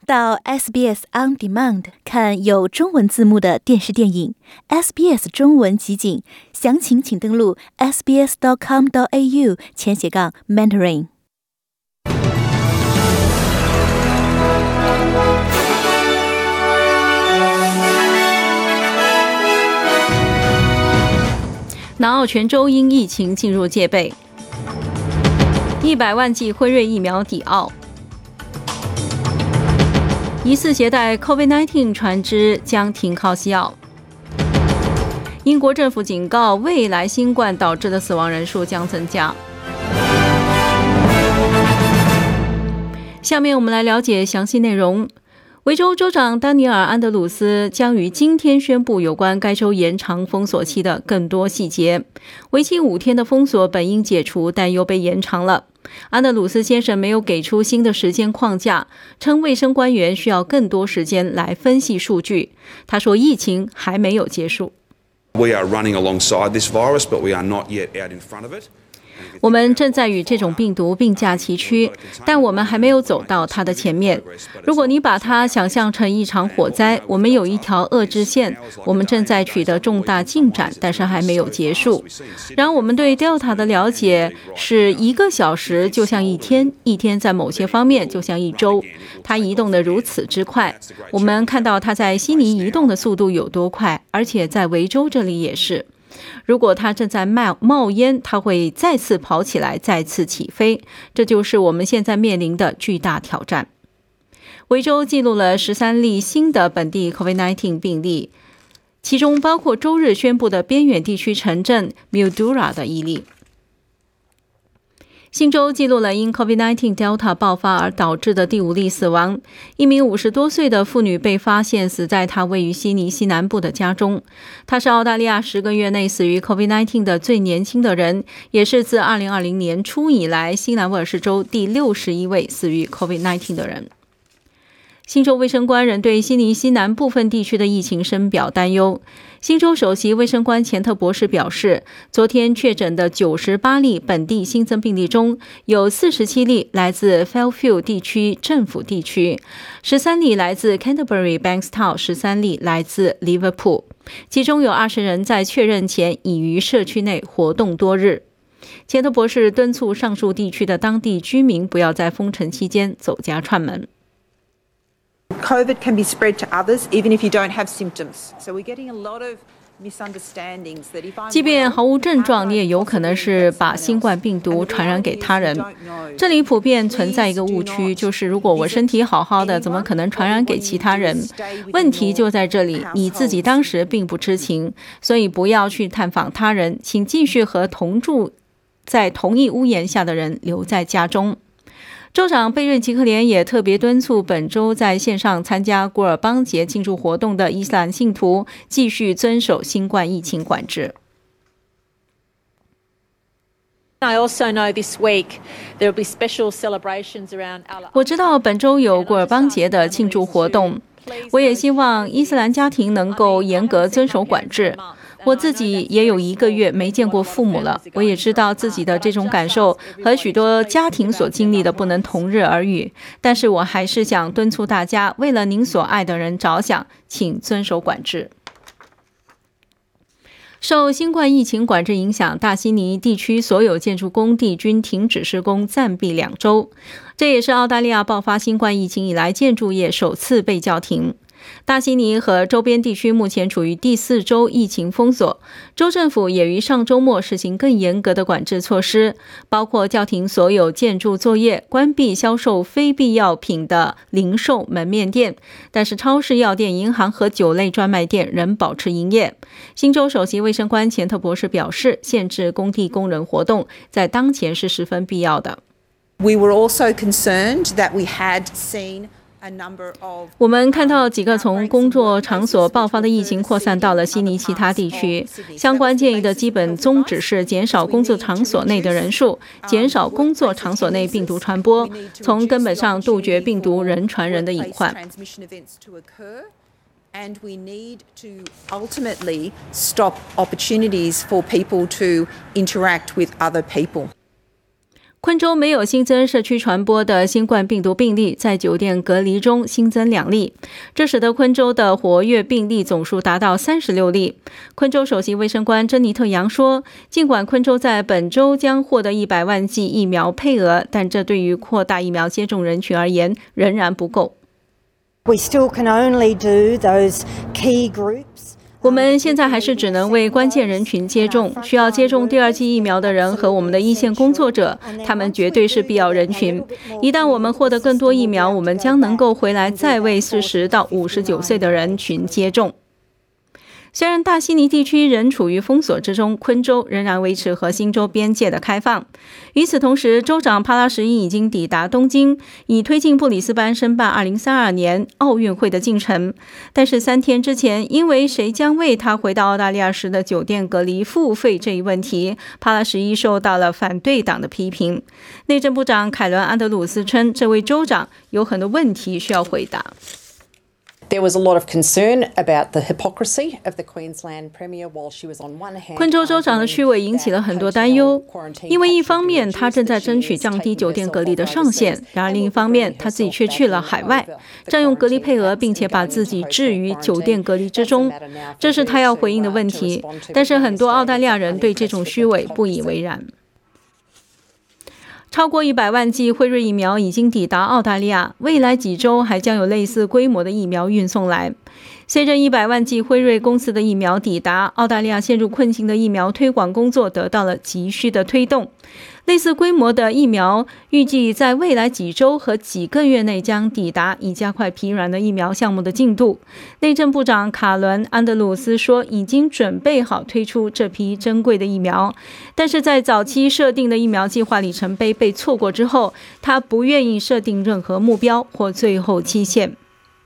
到 SBS On Demand 看有中文字幕的电视电影 SBS 中文集锦，详情请登录 sbs.com.au/Mandarin。 南澳全州因疫情进入戒备，100万剂辉瑞疫苗抵澳。疑似携带 COVID-19 船只将停靠西澳。英国政府警告，未来新冠导致的死亡人数将增加。下面我们来了解详细内容。维州州长丹尼尔·安德鲁斯将于今天宣布有关该州延长封锁期的更多细节。为期5天的封锁本应解除，但又被延长了。安德鲁斯先生没有给出新的时间框架，称卫生官员需要更多时间来分析数据。他说，疫情还没有结束。 We are running alongside this virus, but we are not yet out in front of it. 我们正在与这种病毒并驾齐驱，但我们还没有走到它的前面。如果你把它想象成一场火灾，我们有一条遏制线，我们正在取得重大进展，但是还没有结束。然后我们对 Delta 的了解是1个小时就像一天，一天在某些方面就像一周，它移动得如此之快。我们看到它在悉尼移动的速度有多快，而且在维州这里也是。如果它正在冒烟，它会再次跑起来，再次起飞。这就是我们现在面临的巨大挑战。维州记录了13例新的本地 COVID-19 病例，其中包括周日宣布的边远地区城镇 Mildura 的1例。新州记录了因 COVID-19 Delta 爆发而导致的第5例死亡。一名50多岁的妇女被发现死在她位于悉尼西南部的家中。她是澳大利亚10个月内死于 COVID-19 的最年轻的人，也是自2020年初以来新南威尔士州第61位死于 COVID-19 的人。新州卫生官仍对悉尼西南部分地区的疫情深表担忧。新州首席卫生官钱特博士表示，昨天确诊的98例本地新增病例中，有47例来自 Fairfield 地区政府地区，13例来自 Canterbury Bankstown， 13例来自 Liverpool， 其中有20人在确认前已于社区内活动多日。钱特博士敦促上述地区的当地居民不要在封城期间走家串门。 COVID can be spread to others even if you don't have symptoms. So we're getting a lot of misunderstandings that if I'm 即便毫无症状，你也有可能是把新冠病毒传染给他人。这里普遍存在一个误区，就是如果我身体好好的，怎么可能传染给其他人？问题就在这里，你自己当时并不知情，所以不要去探访他人，请继续和同住在同一屋檐下的人留在家中。州长贝瑞吉克连也特别敦促本周在线上参加古尔邦节庆祝活动的伊斯兰信徒继续遵守新冠疫情管制。我知道本周有古尔邦节的庆祝活动，我也希望伊斯兰家庭能够严格遵守管制。我自己也有1个月没见过父母了，我也知道自己的这种感受和许多家庭所经历的不能同日而语，但是我还是想敦促大家，为了您所爱的人着想，请遵守管制。受新冠疫情管制影响，大悉尼地区所有建筑工地均停止施工，暂闭2周。这也是澳大利亚爆发新冠疫情以来建筑业首次被叫停。大悉尼和周边地区目前处于第4周疫情封锁，州政府也于上周末实行更严格的管制措施，包括叫停所有建筑作业，关闭销售非必要品的零售门面店，但是超市、药店、银行和酒类专卖店仍保持营业。新州首席卫生官钱特博士表示，限制工地工人活动在当前是十分必要的。 We were also concerned that we had seen 我们看到几个从工作场所爆发的疫情扩散到了悉尼其他地区。相关建议的基本宗旨是减少工作场所内的人数，减少工作场所内病毒传播，从根本上杜绝病毒人传人的隐患。 And we need to ultimately stop opportunities for people to interact with other people. 昆州没有新增社区传播的新冠病毒病例，在酒店隔离中新增2例，这使得昆州的活跃病例总数达到36例。昆州首席卫生官珍妮特·杨说，尽管昆州在本周将获得100万剂疫苗配额，但这对于扩大疫苗接种人群而言仍然不够。 We still can only do those key groups. 我们现在还是只能为关键人群接种，需要接种第2剂疫苗的人和我们的一线工作者，他们绝对是必要人群。一旦我们获得更多疫苗，我们将能够回来再为40到59岁的人群接种。虽然大悉尼地区仍处于封锁之中，昆州仍然维持和新州边界的开放。与此同时，州长帕拉什伊已经抵达东京，以推进布里斯班申办2032年奥运会的进程。但是3天之前，因为谁将为他回到澳大利亚时的酒店隔离付费这一问题，帕拉什伊受到了反对党的批评。内政部长凯伦·安德鲁斯称，这位州长有很多问题需要回答。 There was a lot of concern about the hypocrisy of the Queensland Premier while she was on one hand. 昆州州长的虚伪引起了很多担忧，因为一方面他正在争取降低酒店隔离的上限，然而另一方面他自己却去了海外，占用隔离配额，并且把自己置于酒店隔离之中，这是他要回应的问题。但是很多澳大利亚人对这种虚伪不以为然。超过100万剂辉瑞疫苗已经抵达澳大利亚，未来几周还将有类似规模的疫苗运送来。随着100万剂辉瑞公司的疫苗抵达，澳大利亚陷入困境的疫苗推广工作得到了急需的推动。类似规模的疫苗预计在未来几周和几个月内将抵达，以加快疲软的疫苗项目的进度。内政部长卡伦·安德鲁斯说，已经准备好推出这批珍贵的疫苗，但是在早期设定的疫苗计划里程碑被错过之后，他不愿意设定任何目标或最后期限。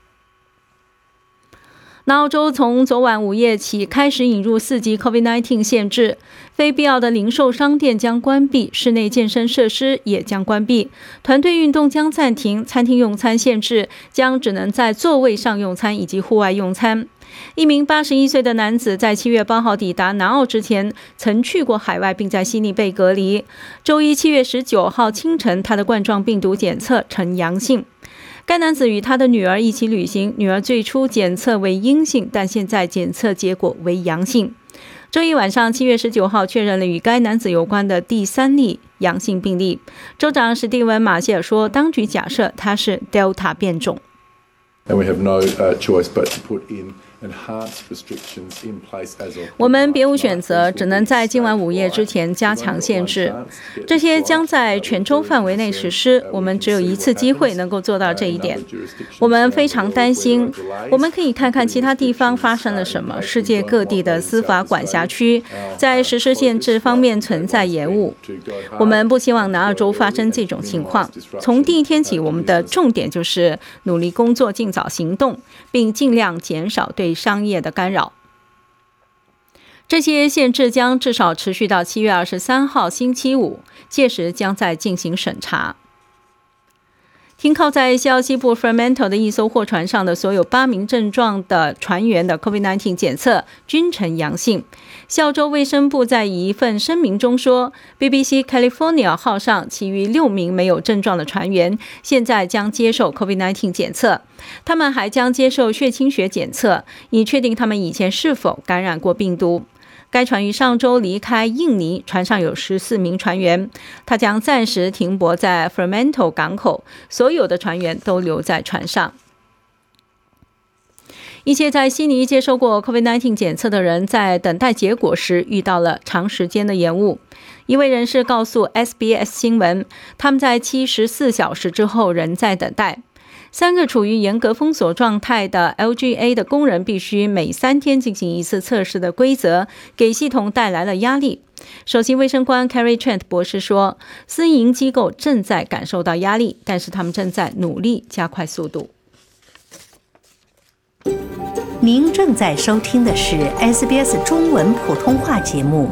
澳洲从昨晚午夜起开始引入4级 COVID-19 限制，非必要的零售商店将关闭，室内健身设施也将关闭，团队运动将暂停，餐厅用餐限制，将只能在座位上用餐以及户外用餐。一名81岁的男子在7月8号抵达南澳之前曾去过海外，并在悉尼被隔离。周一7月19号清晨，他的冠状病毒检测呈阳性。该男子与他的女儿一起旅行，女儿最初检测为阴性，但现在检测结果为阳性。周一晚上7月19号确认了与该男子有关的第3例阳性病例。州长史蒂文·马歇尔说，当局假设他是 Delta 变种。 And we have no choice but to put in enhanced restrictions in place as of 我们别无选择，只能在今晚午夜之前加强限制。这些将在全州范围内实施，我们只有一次机会能够做到这一点。我们非常担心，我们可以看看其他地方发生了什么。世界各地的司法管辖区在实施限制方面存在延误。我们不希望南澳洲发生这种情况。从第一天起，我们的重点就是努力工作，尽早行动，并尽量减少对商业的干扰。这些限制将至少持续到7月23号星期五，届时将再进行审查。停靠在西澳西部 Fremantle 的一艘货船上的所有8名症状的船员的 COVID-19 检测均呈阳性。西澳州卫生部在一份声明中说， BBC California 号上其余6名没有症状的船员现在将接受 COVID-19 检测，他们还将接受血清学检测，以确定他们以前是否感染过病毒。该船于上周离开印尼，船上有14名船员，它将暂时停泊在 Fremantle 港口，所有的船员都留在船上。一些在悉尼接受过 COVID-19 检测的人在等待结果时遇到了长时间的延误。一位人士告诉 SBS 新闻，他们在74小时之后仍在等待。3个处于严格封锁状态的 LGA 的工人必须每3天进行一次测试的规则，给系统带来了压力。首席卫生官 Carrie Trent 博士说，私营机构正在感受到压力，但是他们正在努力加快速度。 您正在收听的是 SBS 中文普通话节目。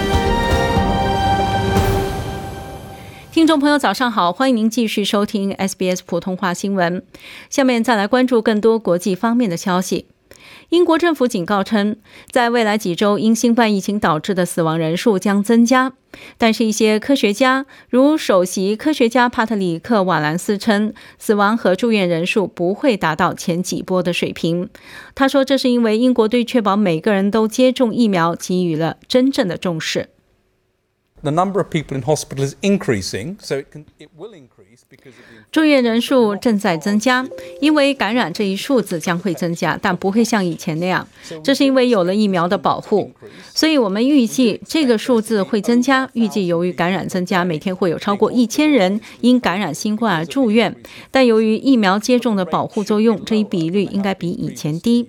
听众朋友早上好，欢迎您继续收听 SBS 普通话新闻。下面再来关注更多国际方面的消息。 英国政府警告称，在未来几周因新冠疫情导致的死亡人数将增加，但是一些科学家，如首席科学家帕特里克·瓦兰斯称，死亡和住院人数不会达到前几波的水平。他说，这是因为英国对确保每个人都接种疫苗给予了真正的重视。 The number of people in hospital is increasing, so it will increase because of the... 住院人数正在增加，因为感染这一数字将会增加，但不会像以前那样。这是因为有了疫苗的保护，所以我们预计这个数字会增加。预计由于感染增加，每天会有超过1000人因感染新冠而住院，但由于疫苗接种的保护作用，这一比率应该比以前低。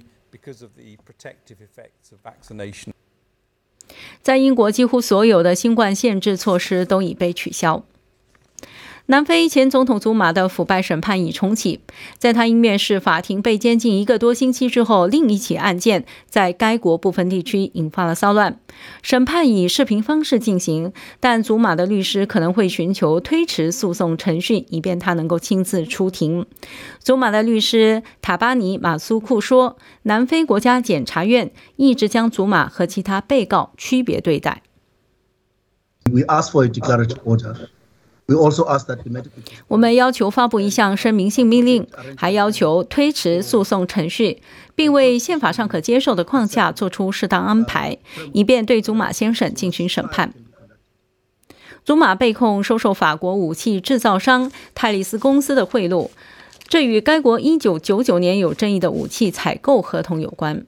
在英国，几乎所有的新冠限制措施都已被取消。南非前总统祖马的腐败审判已重启，在他因面试法庭被监禁1个多星期之后，另一起案件在该国部分地区引发了骚乱。审判以视频方式进行，但祖马的律师可能会寻求推迟诉讼程序，以便他能够亲自出庭。祖马的律师塔巴尼·马苏库说，南非国家检察院一直将祖马和其他被告区别对待。 We ask for a declaratory order.We also ask that the medical... 我们要求发布一项声明性命令，还要求推迟诉讼程序，并为宪法上可接受的框架做出适当安排，以便对祖马先生进行审判。祖马被控收受法国武器制造商泰利斯公司的贿赂，这与该国1999年有争议的武器采购合同有关。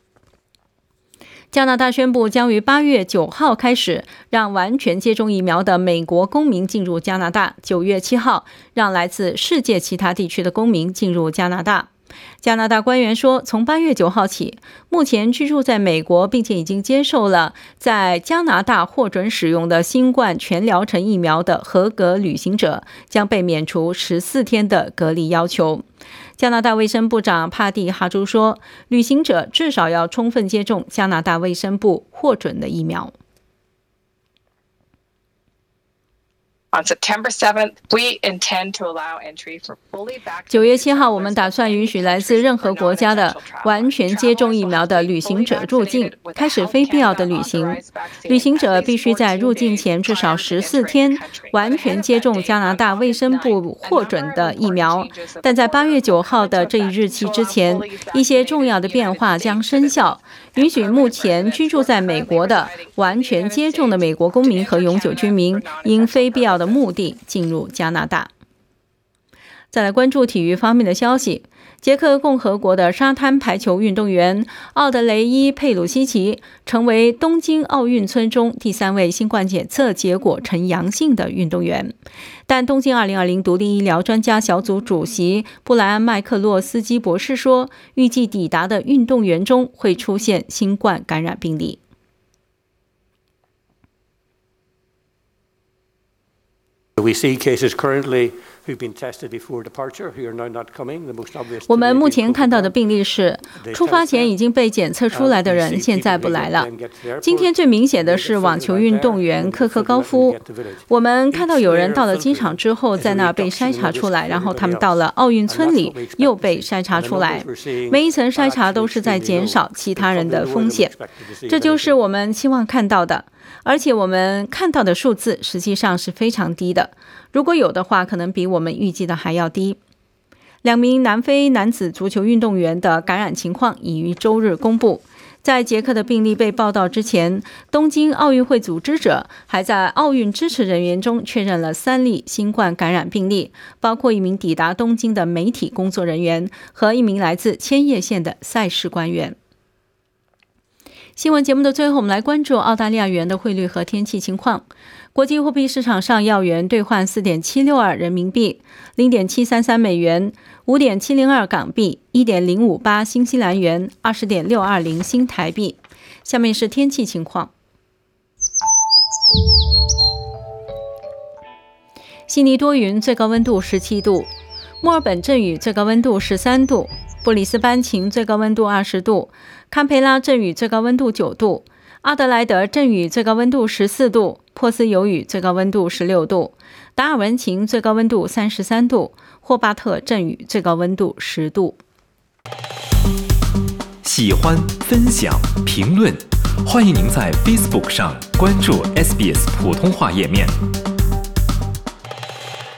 加拿大宣布将于8月9号开始让完全接种疫苗的美国公民进入加拿大，9月7号让来自世界其他地区的公民进入加拿大。加拿大官员说，从8月9号起，目前居住在美国并且已经接受了在加拿大获准使用的新冠全疗程疫苗的合格旅行者将被免除14天的隔离要求。加拿大卫生部长帕蒂·哈朱说，旅行者至少要充分接种加拿大卫生部获准的疫苗。 On September 7th, we intend to allow entry for fully vaccinated. 9月7号，我们打算允许来自任何国家的完全接种疫苗的旅行者入境，开始非必要的旅行。旅行者必须在入境前至少14天完全接种加拿大卫生部获准的疫苗。但在8月9号的这一日期之前，一些重要的变化将生效，允许目前居住在美国的完全接种的美国公民和永久居民因非必要的目的进入加拿大。再来关注体育方面的消息，捷克共和国的沙滩排球运动员奥德雷伊·佩鲁西奇成为东京奥运村中第3位新冠检测结果呈阳性的运动员。但东京2020独立医疗专家小组主席布莱恩·麦克洛斯基博士说，预计抵达的运动员中会出现新冠感染病例。 We see cases currently who've been tested before departure who are now not coming. The most obvious. 我们目前看到的病例是，出发前已经被检测出来的人现在不来了。今天最明显的是网球运动员科科高夫。我们看到有人到了机场之后在那儿被筛查出来，然后他们到了奥运村里又被筛查出来。每一层筛查都是在减少其他人的风险，这就是我们期望看到的。而且我们看到的数字实际上是非常低的，如果有的话，可能比我们预计的还要低。2名南非男子足球运动员的感染情况已于周日公布。在捷克的病例被报道之前，东京奥运会组织者还在奥运支持人员中确认了3例新冠感染病例，包括1名抵达东京的媒体工作人员和1名来自千叶县的赛事官员。新闻节目的最后，我们来关注澳大利亚元的汇率和天气情况。国际货币市场上，澳元兑换 4.762 人民币， 0.733 美元， 5.702 港币， 1.058 新西兰元， 20.620 新台币。下面是天气情况。悉尼多云，最高温度17度；墨尔本阵雨，最高温度13度；布里斯班晴，最高温度20度；堪培拉阵雨，最高温度9度；阿德莱德阵雨，最高温度14度；珀斯有雨，最高温度16度；达尔文晴，最高温度33度；霍巴特阵雨，最高温度10度。 喜欢、分享、评论，欢迎您在 Facebook 上关注 SBS 普通话页面。